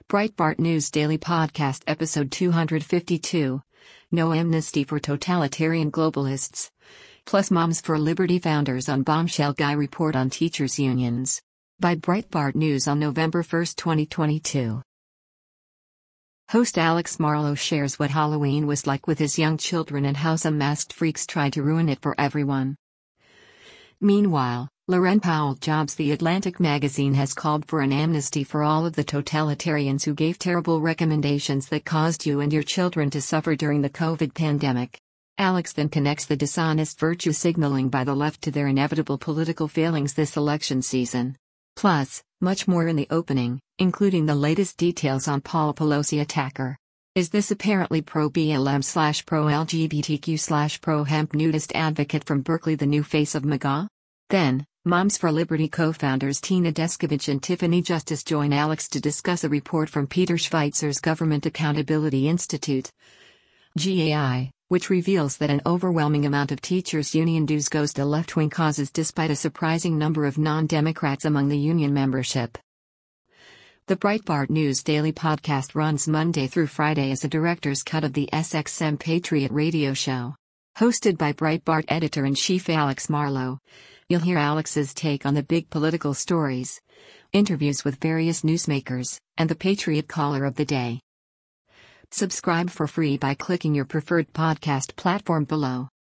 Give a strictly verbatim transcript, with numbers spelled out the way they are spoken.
Breitbart News Daily Podcast Episode two fifty-two. No Amnesty for Totalitarian Globalists. Plus Moms for Liberty founders on bombshell Guy report on teachers' unions. By Breitbart News on November first, twenty twenty-two. Host Alex Marlow shares what Halloween was like with his young children and how some masked freaks tried to ruin it for everyone. Meanwhile, Laurene Powell Jobs The Atlantic magazine has called for an amnesty for all of the totalitarians who gave terrible recommendations that caused you and your children to suffer during the COVID pandemic. Alex then connects the dishonest virtue signaling by the left to their inevitable political failings this election season. Plus, much more in the opening, including the latest details on Paul Pelosi attacker. Is this apparently pro-B L M slash pro-L G B T Q slash pro-hemp nudist advocate from Berkeley the new face of MAGA? Then, Moms for Liberty co-founders Tina Descovich and Tiffany Justice join Alex to discuss a report from Peter Schweizer's Government Accountability Institute, G A I, which reveals that an overwhelming amount of teachers' union dues goes to left-wing causes despite a surprising number of non-Democrats among the union membership. The Breitbart News Daily Podcast runs Monday through Friday as a director's cut of the S X M Patriot radio show. Hosted by Breitbart editor-in-chief Alex Marlow, you'll hear Alex's take on the big political stories, interviews with various newsmakers, and the Patriot Caller of the Day. Subscribe for free by clicking your preferred podcast platform below.